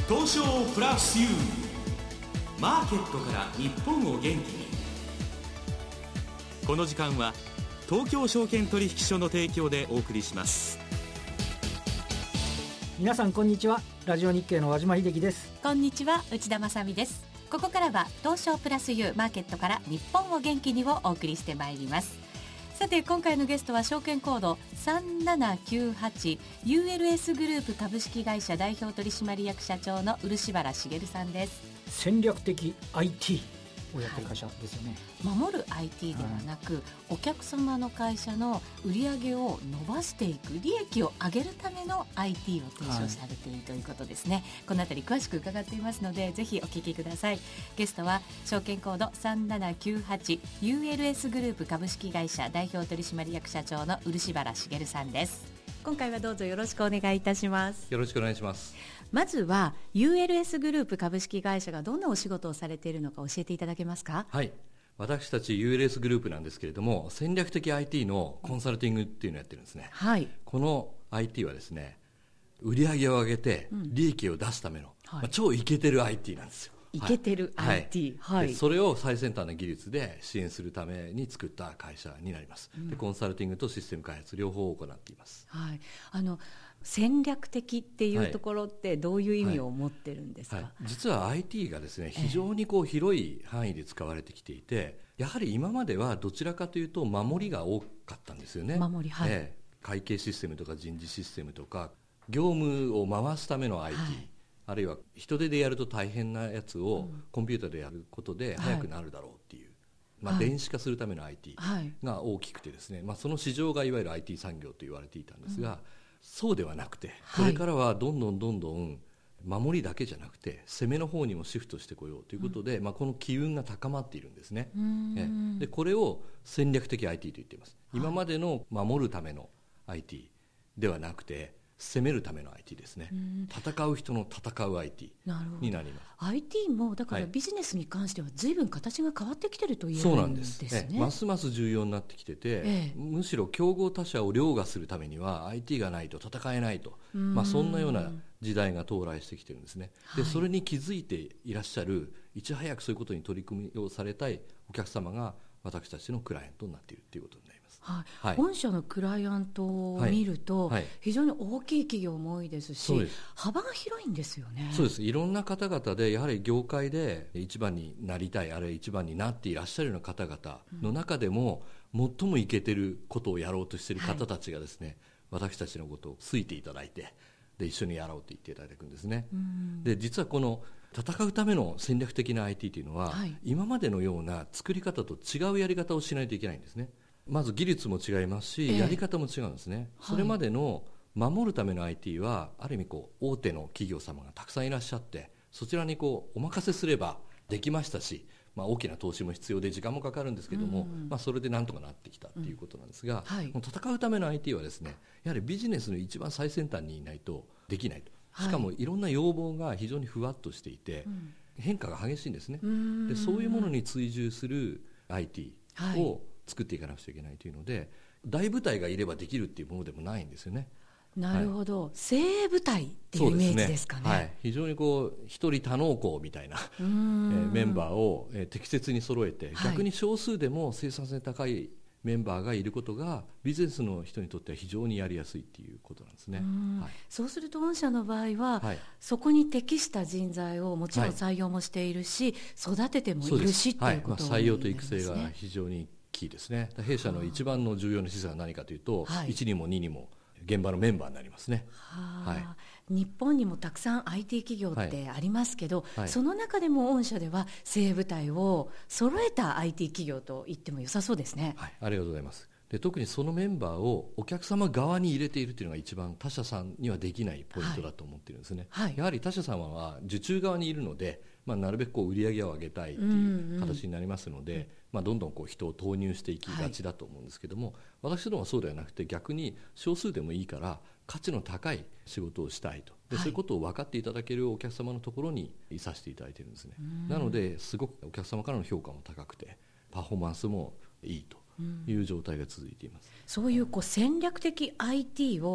東証プラス U マーケットから日本を元気に。この時間は東京証券取引所の提供でお送りします。 皆さんこんにちは。ラジオ日経の和島秀樹です。 こんにちは、内田まさみです。ここからは東証プラス U マーケットから日本を元気にをお送りしてまいります。さて今回のゲストは証券コード 3798 ULS グループ株式会社代表取締役社長の漆原茂さんです。 戦略的 ITをやってる会社ですよね。 守る IT ではなく、お客様の会社の売り上げを伸ばしていく、利益を上げるための IT を提唱されているということですね。このあたり詳しく伺っていますのでぜひお聞きください。ゲストは証券コード 3798 ULS グループ株式会社代表取締役社長の漆原茂さんです。今回はどうぞよろしくお願いいたします。 よろしくお願いします。 まずは ULS グループ株式会社がどんなお仕事をされているのか教えていただけますか。 はい、私たち ULS グループなんですけれども、戦略的 IT のコンサルティングっていうのをやってるんですね。 はい、 この IT はですね、売り上げを上げて利益を出すための、超イケてる IT なんですよ。 イケてる IT、はい、 でそれを最先端の技術で支援するために作った会社になります。でコンサルティングとシステム開発両方を行っています。 はい、戦略的っていうところってどういう意味を持ってるんですか。 実は IT がですね、非常に広い範囲で使われてきていて、やはり今まではどちらかというと守りが多かったんですよね。 守り、はい、 会計システムとか人事システムとか業務を回すための IT、あるいは人手でやると大変なやつをコンピューターでやることで早くなるだろうっていう、電子化するための IT が大きくてですね、その市場がいわゆる IT 産業と言われていたんですが、そうではなくて、これからはどんどん守りだけじゃなくて攻めの方にもシフトしてこようということで、この機運が高まっているんですね。でこれを戦略的 IT と言っています。今までの守るための IT ではなくて攻めるための IT ですね。戦う人の戦う IT になります。 IT もだからビジネスに関しては随分形が変わってきてると言えるんですね。そうなんです。 ますます重要になってきてて、むしろ競合他社を凌駕するためには IT がないと戦えないと、そんなような時代が到来してきてるんですね。でそれに気づいていらっしゃる、いち早くそういうことに取り組みをされたいお客様が私たちのクライアントになっているということになります。 御社のクライアントを見ると、非常に大きい企業も多いですし、幅が広いんですよね。 そうです。いろんな方々でやはり業界で一番になりたい、あるいは一番になっていらっしゃるような方々の中でも、最もイケてることをやろうとしている方たちがですね、私たちのことを好いていただいて、で一緒にやろうと言っていただくんですね。で実はこの戦うための戦略的な IT というのは、今までのような作り方と違うやり方をしないといけないんですね。まず技術も違いますし、やり方も違うんですね。それまでの守るための IT はある意味大手の企業様がたくさんいらっしゃって、そちらにお任せすればできましたし、大きな投資も必要で時間もかかるんですけども、それでなんとかなってきたということなんですが、戦うための IT はですね、やはりビジネスの一番最先端にいないとできないと。しかもいろんな要望が非常にふわっとしていて、変化が激しいんですね。でそういうものに追従する IT を作っていかなくちゃいけないというので、大部隊がいればできるっていうものでもないんですよね。 なるほど、精鋭部隊っていうイメージですかね。 非常に一人多能工みたいなメンバーを適切に揃えて、逆に少数でも生産性高いメンバーがいることがビジネスの人にとっては非常にやりやすいっていうことなんですね。 そうすると御社の場合は、そこに適した人材をもちろん採用もしているし、育ててもいるしっていうこと採用と育成が非常にキーですね。弊社の一番の重要な資産は何かというと、1にも2にも現場のメンバーになりますね。 日本にもたくさん IT 企業ってありますけど、その中でも御社では精鋭部隊を揃えた IT 企業と言っても良さそうですね。 ありがとうございます。で特にそのメンバーをお客様側に入れているというのが一番他社さんにはできないポイントだと思っているんですね。やはり他社様は受注側にいるので、なるべく売り上げを上げたいという形になりますので、どんどん人を投入していきがちだと思うんですけども、私どもはそうではなくて、逆に少数でもいいから価値の高い仕事をしたいと。でそういうことを分かっていただけるお客様のところにいさせていただいているんですね。なのですごくお客様からの評価も高くて、パフォーマンスもいいという状態が続いています。 そういう戦略的 IT を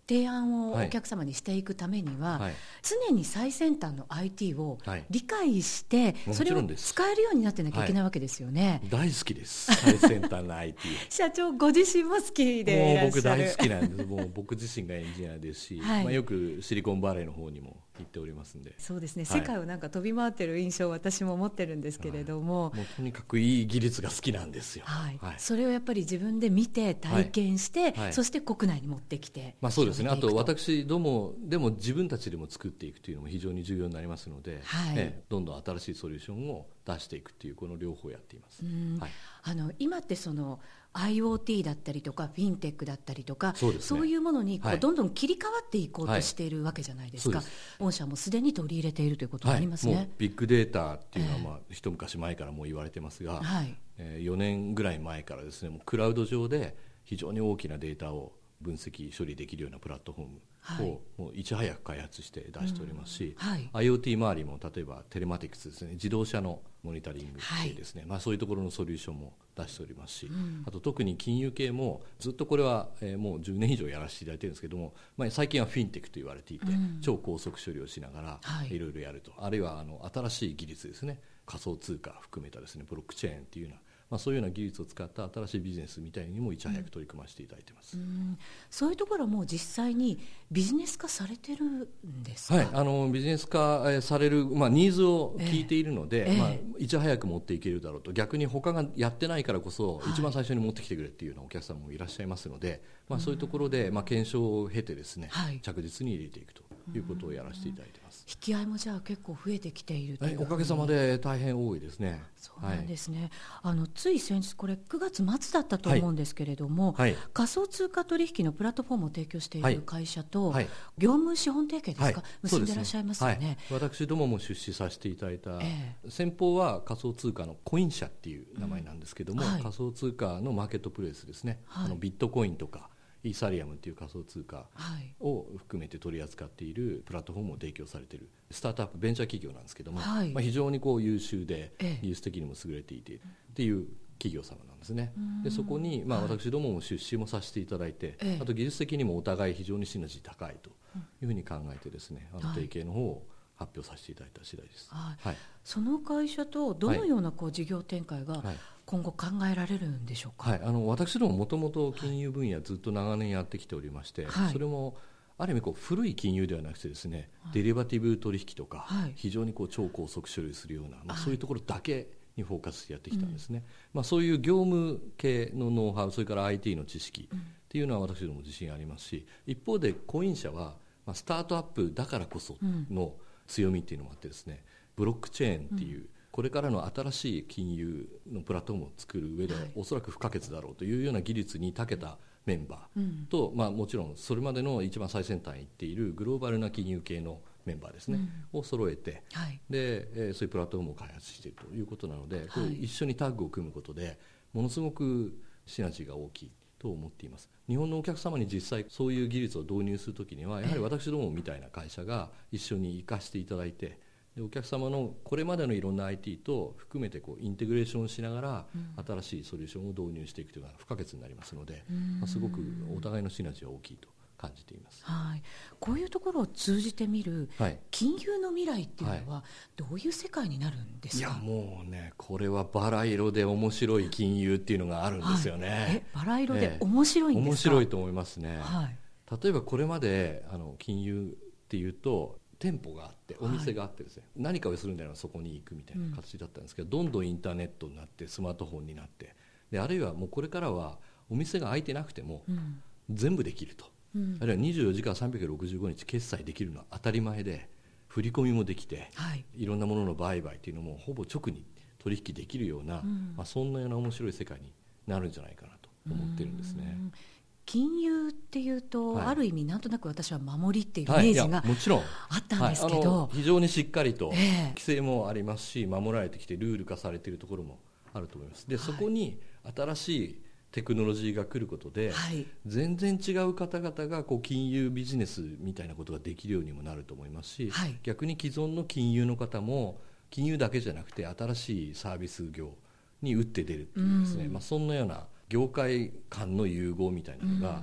提案をお客様にしていくためには、 はい、 常に最先端の IT を理解して、 はい、 それを使えるようになってなきゃいけないわけですよね。 はい、大好きです最先端の IT 社長ご自身も好きでいらっしゃる。 もう僕大好きなんです。もう僕自身がエンジニアですし、はいよくシリコンバレーの方にも行っておりますんで。 そうですね、世界をなんか飛び回ってる印象を私も持ってるんですけれども、 もうとにかくいい技術が好きなんですよ。 それをやっぱり自分で見て体験して、そして国内に持ってきて、 そうですね。あと私どもでも自分たちでも作っていくというのも非常に重要になりますので、どんどん新しいソリューションを出していくというこの両方やっています。 今ってそのIoT だったりとかフィンテックだったりとか、 そういうものにどんどん切り替わっていこうとしているわけじゃないですか。御社もすでに取り入れているということがありますね。 もうビッグデータっていうのは一昔前からもう言われてますが、4年ぐらい前からですね、もうクラウド上で非常に大きなデータを分析処理できるようなプラットフォームをもういち早く開発して出しておりますし、IoT 周りも例えばテレマティクスですね、自動車のモニタリング系ですね、そういうところのソリューションも出しておりますし、あと特に金融系もずっとこれはもう10年以上やらせていただいているんですけども、最近はフィンテックと言われていて、超高速処理をしながらいろいろやると、あるいは新しい技術ですね、仮想通貨含めたですねブロックチェーンっていうようなそういうような技術を使った新しいビジネスみたいにもいち早く取り組ませていただいています。 そういうところも実際にビジネス化されてるんですか？ ビジネス化される、ニーズを聞いているので、いち早く持っていけるだろうと、逆に他がやってないからこそ一番最初に持ってきてくれっていうようなお客さんもいらっしゃいますので、そういうところで検証を経てですね、着実に入れていくということをやらせていただいています。 引き合いもじゃあ結構増えてきているという、 おかげさまで大変多いですね。 そうなんですね。つい先日これ9月末だったと思うんですけれども、仮想通貨取引のプラットフォームを提供している会社と、業務資本提携ですか、結んでいらっしゃいますよね。 私どもも出資させていただいた、先方は仮想通貨のコイン社っていう名前なんですけども、仮想通貨のマーケットプレイスですね、ビットコインとかイーサリアムっていう仮想通貨を含めて取り扱っているプラットフォームを提供されているスタートアップベンチャー企業なんですけども、非常に優秀で技術的にも優れていてっていう企業様なんですね。でそこに私どもも出資もさせていただいて、あと技術的にもお互い非常にシナジー高いというふうに考えてですね、提携の方を発表させていただいた次第です。 その会社とどのような事業展開が今後考えられるんでしょうか？ 私どももともと金融分野ずっと長年やってきておりまして、それもある意味古い金融ではなくてですね、デリバティブ取引とか、非常に超高速処理するような、そういうところだけにフォーカスしてやってきたんですね。そういう業務系のノウハウ、それから IT の知識っていうのは私ども自信ありますし、一方でコイン社はスタートアップだからこその強みっていうのもあってですね、ブロックチェーンっていう、これからの新しい金融のプラットフォームを作る上ではおそらく不可欠だろうというような技術に長けたメンバーと、もちろんそれまでの一番最先端に行っているグローバルな金融系のメンバーですね、を揃えて、でそういうプラットフォームを開発しているということなので、一緒にタッグを組むことでものすごくシナジーが大きいと思っています。日本のお客様に実際そういう技術を導入するときにはやはり私どもみたいな会社が一緒に生かしていただいて、でお客様のこれまでのいろんな IT と含めてインテグレーションしながら新しいソリューションを導入していくというのが不可欠になりますので、すごくお互いのシナジーは大きいと感じています。 こういうところを通じてみる金融の未来っていうのはどういう世界になるんですか？ もうね、これはバラ色で面白い金融っていうのがあるんですよね。 バラ色で面白いんですか？ 面白いと思いますね。例えばこれまで金融っていうと店舗があってお店があってですね、何かをするんだらそこに行くみたいな形だったんですけど、どんどんインターネットになってスマートフォンになって、であるいはもうこれからはお店が開いてなくても全部できると、あるいは24時間365日決済できるのは当たり前で、振り込みもできて、いろんなものの売買っていうのもほぼ直に取引できるような、そんなような面白い世界になるんじゃないかなと思ってるんですね。 金融っていうと、ある意味なんとなく私は守りっていうイメージがもちろんあったんですけど、 非常にしっかりと規制もありますし、守られてきてルール化されているところもあると思います。でそこに新しいテクノロジーが来ることで、全然違う方々が金融ビジネスみたいなことができるようにもなると思いますし、逆に既存の金融の方も金融だけじゃなくて新しいサービス業に打って出るっていうですね、そんなような業界間の融合みたいなのが、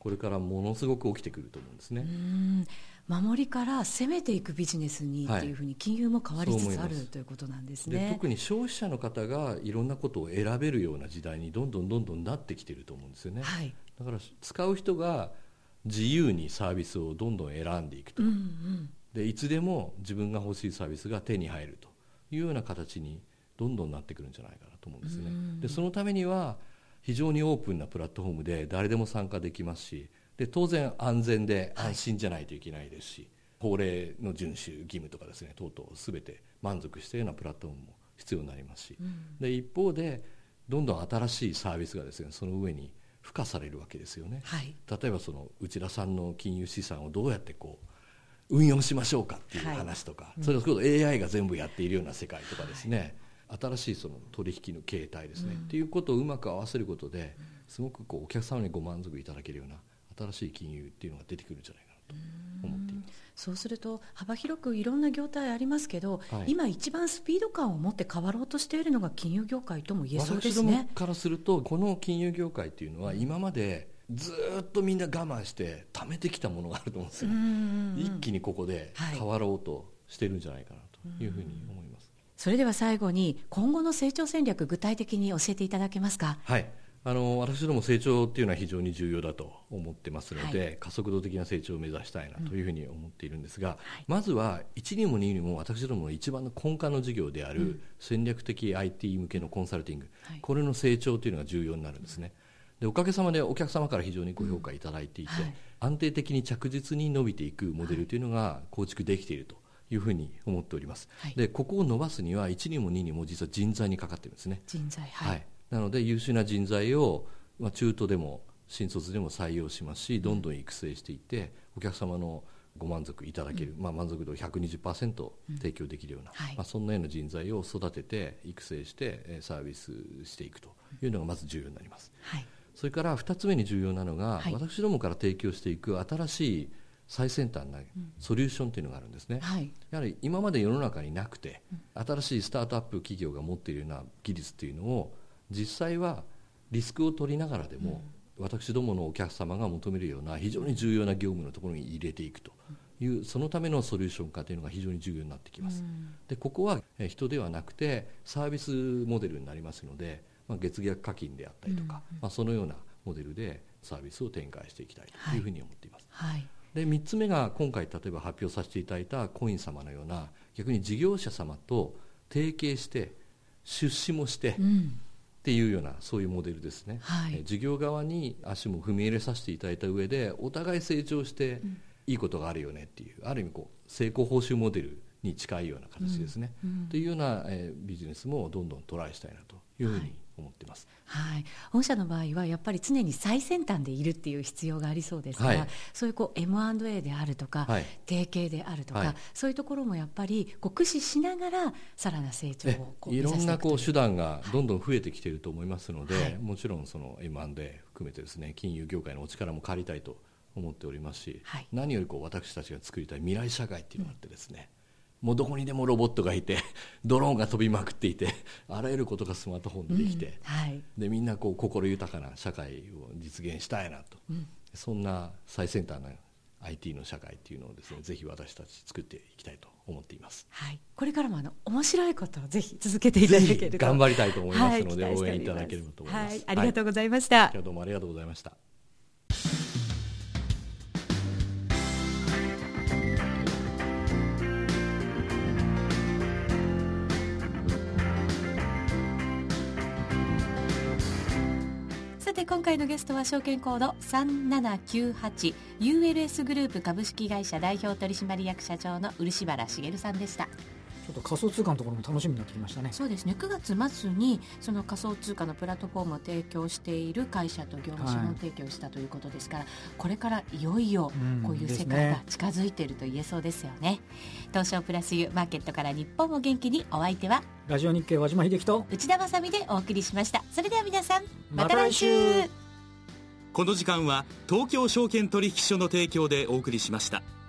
これからものすごく起きてくると思うんですね。 守りから攻めていくビジネスにっていうふうに金融も変わりつつあるということなんですね。 で特に消費者の方がいろんなことを選べるような時代にどんどんなってきていると思うんですよね、だから使う人が自由にサービスをどんどん選んでいくと、でいつでも自分が欲しいサービスが手に入るというような形にどんどんなってくるんじゃないかなと思うんですね。でそのためには非常にオープンなプラットフォームで誰でも参加できますし、で当然安全で安心じゃないといけないですし、法令の遵守義務とかですね等々全て満足したようなプラットフォームも必要になりますし、で一方でどんどん新しいサービスがですねその上に付加されるわけですよね、例えばその内田さんの金融資産をどうやってこう運用しましょうかっていう話とか、それこそ AI が全部やっているような世界とかですね、新しいその取引の形態ですね、っていうことをうまく合わせることですごくこうお客様にご満足いただけるような新しい金融っていうのが出てくるんじゃないかなと思っています。 そうすると幅広くいろんな業態ありますけど、今一番スピード感を持って変わろうとしているのが金融業界とも言えそうですね。 私どもからするとこの金融業界っていうのは今までずっとみんな我慢して貯めてきたものがあると思うんですよ。一気にここで変わろうとしてるんじゃないかなというふうに思います。 それでは最後に今後の成長戦略具体的に教えていただけますか。 私ども成長っていうのは非常に重要だと思ってますので、加速度的な成長を目指したいなというふうに思っているんですが、まずは1にも2にも私どもの一番の根幹の事業である戦略的 IT 向けのコンサルティング、これの成長というのが重要になるんですね。でおかげさまでお客様から非常にご評価いただいていて、安定的に着実に伸びていくモデルというのが構築できているというふうに思っております、でここを伸ばすには1にも2にも実は人材にかかっているんですね。 人材、 なので優秀な人材を、中途でも新卒でも採用しますし、どんどん育成していってお客様のご満足いただける、満足度 120% 提供できるような、そんなような人材を育てて育成してサービスしていくというのがまず重要になります、それから2つ目に重要なのが、私どもから提供していく新しい最先端なソリューションというのがあるんですね、やはり今まで世の中になくて、新しいスタートアップ企業が持っているような技術というのを実際はリスクを取りながらでも、私どものお客様が求めるような非常に重要な業務のところに入れていくという、そのためのソリューション化というのが非常に重要になってきます、でここは人ではなくてサービスモデルになりますので、月額課金であったりとか、そのようなモデルでサービスを展開していきたいというふうに思っています、で3つ目が今回例えば発表させていただいたコイン様のような、逆に事業者様と提携して出資もして、っていうようなそういうモデルですね、事業側に足も踏み入れさせていただいた上でお互い成長していいことがあるよねっていう、ある意味こう成功報酬モデルに近いような形ですね、というような、ビジネスもどんどんトライしたいなというふうに思っています、 御社の場合はやっぱり常に最先端でいるっていう必要がありそうですが、そういうこう M&A であるとか、提携であるとか、そういうところもやっぱりこう駆使しながらさらな成長をこう目指していくという、 いろんなこう手段がどんどん増えてきていると思いますので、もちろんその M&A 含めてですね、金融業界のお力も借りたいと思っておりますし、何よりこう私たちが作りたい未来社会っていうのがあってですね、もうどこにでもロボットがいてドローンが飛びまくっていて、あらゆることがスマートフォンでできて、でみんなこう心豊かな社会を実現したいなと、そんな最先端な IT の社会っていうのをですね、ぜひ私たち作っていきたいと思っています、 これからも面白いことをぜひ続けていただけると頑張りたいと思いますので、応援いただければと思います、 ありがとうございました、 今日どうもありがとうございました。 さて今回のゲストは証券コード3798 ULS グループ株式会社代表取締役社長の漆原茂さんでした。 ちょっと仮想通貨のところも楽しみになってきましたね。 そうですね、9月末にその仮想通貨のプラットフォームを提供している会社と業務資本提供したということですから、これからいよいよこういう世界が近づいていると言えそうですよね。東証プラス U マーケットから日本を元気に、お相手はラジオ日経和島秀樹と内田まさみでお送りしました。それでは皆さんまた来週。 この時間は東京証券取引所の提供でお送りしました。